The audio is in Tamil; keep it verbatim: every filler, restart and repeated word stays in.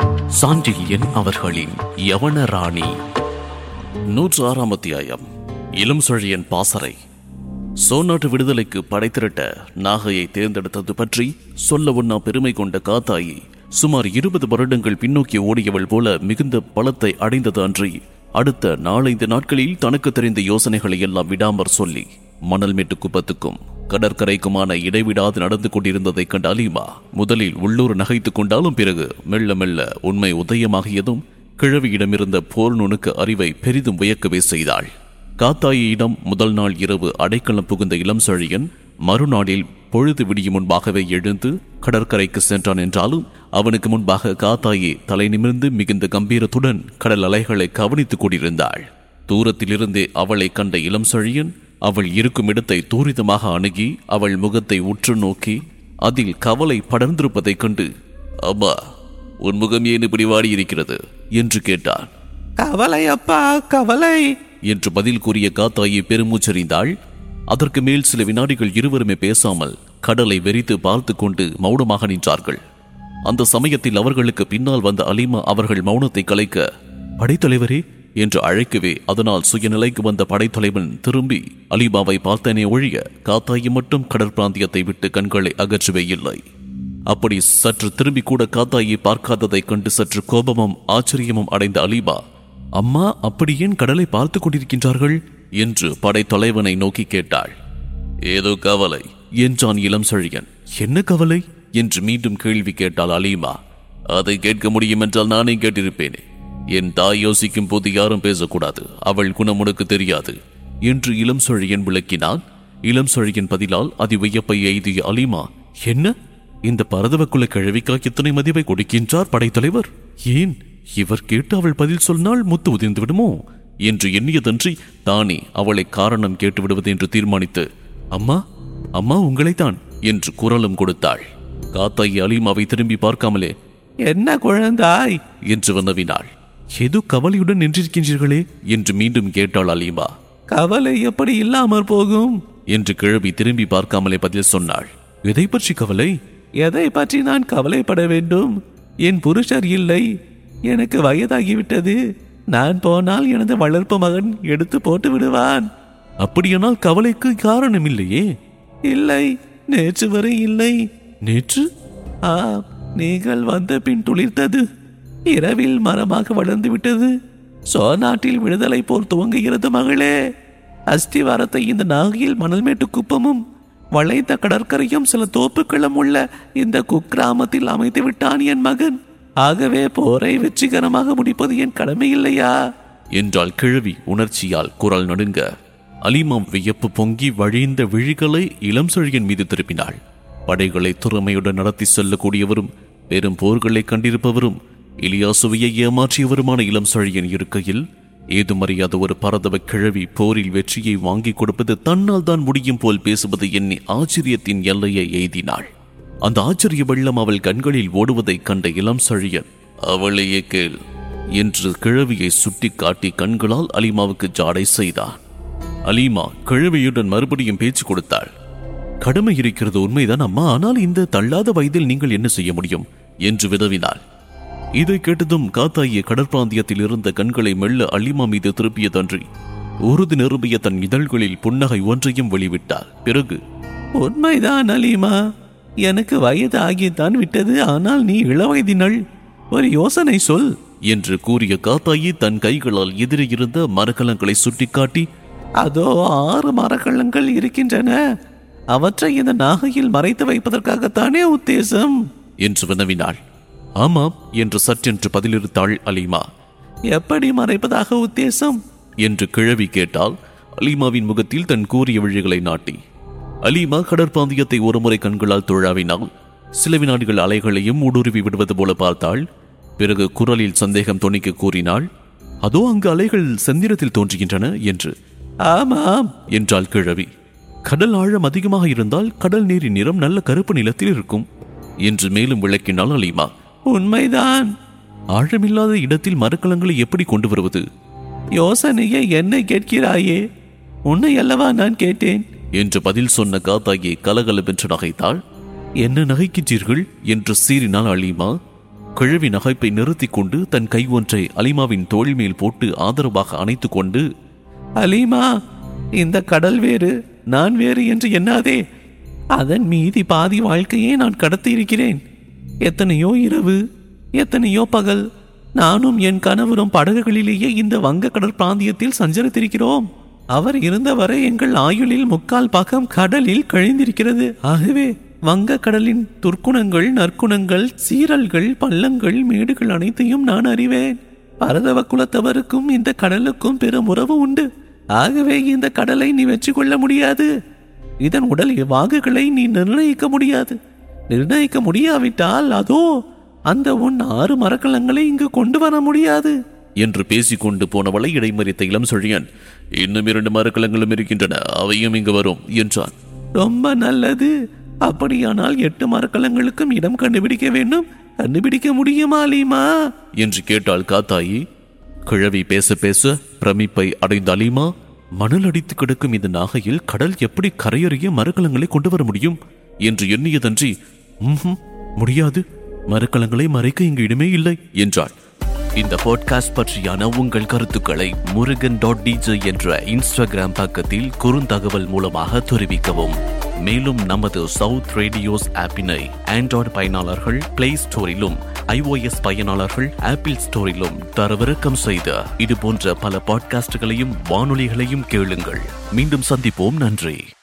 சாண்டில்யன் அவர்களின் யவன ராணி. நூற்று ஆறாம் அத்தியாயம். இளம் செழியன் பாசறை. சோநாட்டு விடுதலைக்கு படை திரட்ட நாகையை தேர்ந்தெடுத்தது பற்றி சொல்ல ஒண்ணா பெருமை கொண்ட காத்தாயி சுமார் இருபது வருடங்கள் பின்னோக்கி ஓடியவள் போல மிகுந்த பலத்தை அடைந்தது அன்றி அடுத்த நாலைந்து நாட்களில் தனக்கு தெரிந்த யோசனைகளை எல்லாம் விடாமற் சொல்லி மணல் மேட்டு குப்பத்துக்கும் கடற்கரைக்குமான இடைவிடாது நடந்து கொண்டிருந்ததை கண்ட அலீமா முதலில் உள்ளூர் நகைத்துக் கொண்டாலும் பிறகு மெல்ல மெல்ல உண்மை உதயமாகியதும் கிழவியிடமிருந்த போர் நுணுக்க அறிவை பெரிதும் வியக்கவே செய்தாள். காத்தாயியிடம் முதல் நாள் இரவு அடைக்கலம் புகுந்த இளம் செழியன் மறுநாளில் பொழுது விடியும் முன்பாகவே எழுந்து கடற்கரைக்கு சென்றான். என்றாலும் அவனுக்கு முன்பாக காத்தாயி தலை நிமிர்ந்து மிகுந்த கம்பீரத்துடன் கடல் அலைகளை கவனித்துக் கொண்டிருந்தாள். தூரத்திலிருந்தே அவளை கண்ட இளம் செழியன் அவள் இருக்கும் இடத்தை தூரிதமாக அணுகி அவள் முகத்தை உற்று நோக்கி அதில் கவலை படர்ந்திருப்பதைக் கண்டு, அம்மா, உன் முகம் ஏன் இப்படி வாடி இருக்கிறது என்று கேட்டான். கவலை அப்பா, கவலை என்று பதில் கூறிய காத்தாயி பெருமூச்சறிந்தாள். அதற்கு மேல் சில வினாடிகள் இருவருமே பேசாமல் கடலை வெறித்து பார்த்து கொண்டு மௌனமாக நின்றார்கள். அந்த சமயத்தில் அவர்களுக்கு பின்னால் வந்த அலீமா அவர்கள் மௌனத்தை கலைக்க, படைத்தலைவரே என்று அழைக்கவே அதனால் சுயநிலைக்கு வந்த படைத்தலைவன் திரும்பி அலீமாவை பார்த்தனே ஒழிய காத்தாயி மட்டும் கடற்பிராந்தியத்தை விட்டு கண்களை அகற்றவே இல்லை. அப்படி சற்று திரும்பி கூட காத்தாயி பார்க்காததை கண்டு சற்று கோபமும் ஆச்சரியமும் அடைந்த அலீமா, அம்மா, அப்படி ஏன் கடலை பார்த்து கொண்டிருக்கின்றார்கள் என்று படைத்தலைவனை நோக்கி கேட்டாள். ஏதோ கவலை என்றான் இளம் செழியன். என்ன கவலை என்று மீண்டும் கேள்வி கேட்டாள் அலீமா. அதை கேட்க முடியும் என்றால் நானே கேட்டிருப்பேனே. என் தாய் யோசிக்கும் போது யாரும் பேசக்கூடாது, அவள் குணம் உனக்கு தெரியாது என்று இளம் செழியன் விளக்கினான். இளம் செழியன் பதிலால் அதி வியப்பை எய்திய அலீமா, என்ன, இந்த பரதவக்குள்ள கிழவிக்கா இத்தனை மதிப்பை கொடுக்கின்றார் படைத்தலைவர்? ஏன் இவர் கேட்டு அவள் பதில் சொன்னால் முத்து உதிர்ந்து விடுமோ என்று எண்ணியதன்றி தானே அவளை காரணம் கேட்டு விடுவது என்று தீர்மானித்து, அம்மா, அம்மா, உங்களைத்தான் என்று குரலும் கொடுத்தாள். காத்தாயி அலீமாவை திரும்பி பார்க்காமலே, என்ன குழந்தாய் என்று வினவினாள். ஏதோ கவலையுடன் நின்றிருக்கின்றீர்களே என்று மீண்டும் கேட்டாள் அலீமா. கவலை எப்படி இல்லாமற் போகும் என்று கிழவி திரும்பி பார்க்காமலே பதில் சொன்னாள். எதை பற்றி கவலை? எதை பற்றி நான் கவலைப்பட வேண்டும்? என் புருஷர் இல்லை, எனக்கு வயதாகிவிட்டது. நான் போனால் எனது வளர்ப்பு மகன் எடுத்து போட்டு விடுவான். அப்படியானால் கவலைக்கு காரணம் இல்லையே? இல்லை, நேற்று வரை இல்லை. நேற்று? ஆ, நீங்கள் வந்த பின் துளிர்த்தது. இரவில் மரமாக வளர்ந்து விட்டது. சோநாட்டில் விடுதலை போர் துவங்குகிறது மகளே. அஸ்திவாரத்தை இந்த நாகையில் மணல்மேட்டு குப்பமும் வளைந்த கடற்கரையும் சில தோப்புக்களும் உள்ள இந்த குக்கிராமத்தில் அமைத்து விட்டான் என் மகன். ஆகவே போரை வெற்றிகரமாக முடிப்பது என் கடமை இல்லையா என்றாள் கிழவி உணர்ச்சியால் குரல் நடுங்க. அலீமாம் வியப்பு பொங்கி வழிந்த விழிகளை இளம் செழியன் மீது திருப்பினாள். படைகளை திறமையுடன் நடத்தி செல்லக்கூடியவரும் பெரும் போர்களை கண்டிருப்பவரும் இலியாசுவையை ஏமாற்றியவருமான இளம் செழியன் இருக்கையில் ஏதும் அறியாத ஒரு பரதவ கிழவி போரில் வெற்றியை வாங்கி கொடுப்பது தன்னால் தான் முடியும் போல் பேசுவது எண்ணி ஆச்சரியத்தின் எல்லையை எய்தினாள். அந்த ஆச்சரிய வெள்ளம் அவள் கண்களில் ஓடுவதை கண்ட இளம் செழியன், அவளையே கேள் என்று கிழவியை சுட்டி காட்டி கண்களால் அலீமாவுக்கு ஜாடை செய்தான். அலீமா கிழவியுடன் மறுபடியும் பேச்சு கொடுத்தாள். கடமை இருக்கிறது உண்மைதான் அம்மா, ஆனால் இந்த தள்ளாத வயதில் நீங்கள் என்ன செய்ய முடியும் என்று விதவினாள். இதை கேட்டதும் காத்தாயிய கடற்பிராந்தியத்தில் இருந்த கண்களை மெல்ல அலீமா மீது திருப்பியதன்றி உறுதி நிரம்பிய தன் இதழ்களில் புன்னகை ஒன்றையும் வெளிவிட்டாள். பிறகு, உண்மைதான் அலீமா, எனக்கு வயது ஆகித்தான் விட்டது. ஆனால் நீ இளவயதினள், ஒரு யோசனை சொல் என்று கூறிய காத்தாயி தன் கைகளால் எதிரே இருந்த மரக்கலங்களை சுட்டிக்காட்டி, அதோ ஆறு மரக்கலங்கள் இருக்கின்றன. அவற்றை இந்த நாகையில் மறைத்து வைப்பதற்காகத்தானே உத்தேசம் என்று வினவினாள். ஆமாம் என்று சற்றென்று பதிலிருத்தாள் அலீமா. எப்படி மறைப்பதாக உத்தேசம் என்று கிழவி கேட்டால் அலீமாவின் முகத்தில் தன் கூறிய விழிகளை நாட்டி. அலீமா கடற்பாந்தியத்தை ஒருமுறை கண்களால் துழாவினாள். சில வினாடிகள் அலைகளையும் ஊடுருவி விடுவது போல பார்த்தாள். பிறகு குரலில் சந்தேகம் தொனிக்க கூறினாள், அதோ அங்கு அலைகள் செந்திரத்தில் தோன்றுகின்றன என்று. ஆமாம் என்றாள் கிழவி. கடல் ஆழம் அதிகமாக இருந்தால் கடல் நீரின் நிறம் நல்ல கருப்பு நிலத்தில் இருக்கும் என்று மேலும் விளக்கினாள் அலீமா. உண்மைதான். ஆழமில்லாத இடத்தில் மரக்கலங்களை எப்படி கொண்டு வருவது? யோசனையை என்னை கேட்கிறாயே, உன்னை அல்லவா நான் கேட்டேன் என்று பதில் சொன்ன காத்தாயை கலகலவென்று நகைத்தாள். என்ன நகைக்கின்றீர்கள் என்று சீறினாள் அலீமா. கிழவி நகைப்பை நிறுத்தி கொண்டு தன் கை ஒன்றை அலிமாவின் தோள் மேல் போட்டு ஆதரவாக அணைத்து கொண்டு, அலீமா, இந்த கடல் வேறு நான் வேறு என்று எண்ணாதே. அதன் மீதி பாதி வாழ்க்கையே நான் கடத்தி இருக்கிறேன். எத்தனையோ இரவு, எத்தனையோ பகல் நானும் என் கணவரும் படகுகளிலேயே இந்த வங்க கடற் பிராந்தியத்தில் சஞ்சரித்திருக்கிறோம். அவர் இருந்தவரை எங்கள் ஆயுளில் முக்கால் பாகம் கடலில் கழிந்திருக்கிறது. ஆகவே வங்க கடலின் துர்க்குணங்கள், நற்குணங்கள், சீரல்கள், பள்ளங்கள், மேடுகள் அனைத்தையும் நான் அறிவேன். பரதவ குலத்தவருக்கும் இந்த கடலுக்கும் பெரும் உறவு உண்டு. ஆகவே இந்த கடலை நீ வெற்றி கொள்ள முடியாது. இதன் உடல் வாகுகளை நீ நிர்ணயிக்க முடியாது. நிர்ணயிக்க முடியாவிட்டால் அதோ அந்த உன் ஆறு மரக்கலங்களை இங்கு கொண்டு வர முடியாது என்று பேசிக்கொண்டு போனவளை இடைமறித்த இளம் செழியன், இன்னும் இரண்டு மரக்கலங்களும் இருக்கின்றன, அவையும் இங்கு வரும் என்றான். ரொம்ப நல்லது. அப்படியானால் எட்டு மரக்கலங்களுக்கும் இடம் கண்டுபிடிக்க வேண்டும். கண்டுபிடிக்க முடியுமா அலீமா என்று கேட்டாள் காத்தாயி. கிழவி பேச பேச பிரமிப்பை அடைந்த அலீமா, மணல் அடித்து கிடக்கும் இந்த நாகையில் கடல் எப்படி கரையறிய மரக்கலங்களை கொண்டு வர முடியும் என்று எண்ணியதன்றி, ம் முடியாது, மரக்கலங்களை மறைக்க இங்கு இடமே இல்லை என்றாள். இந்த பாட்காஸ்ட் பற்றியான உங்கள் கருத்துக்களை முருகன் டாட் டிஜே என்ற இன்ஸ்டாகிராம் பக்கத்தில் குறுந்தகவல் மூலமாக தெரிவிக்கவும். மேலும் நமது சவுத் ரேடியோஸ் ஆப்பினை ஆண்ட்ராய்டு பயனாளர்கள் பிளே ஸ்டோரிலும், ஐஓஎஸ் பயனாளர்கள் ஆப்பிள் ஸ்டோரிலும் தரவிறக்கம் செய்த இது போன்ற பல பாட்காஸ்டுகளையும் வானொலிகளையும் கேளுங்கள். மீண்டும் சந்திப்போம். நன்றி.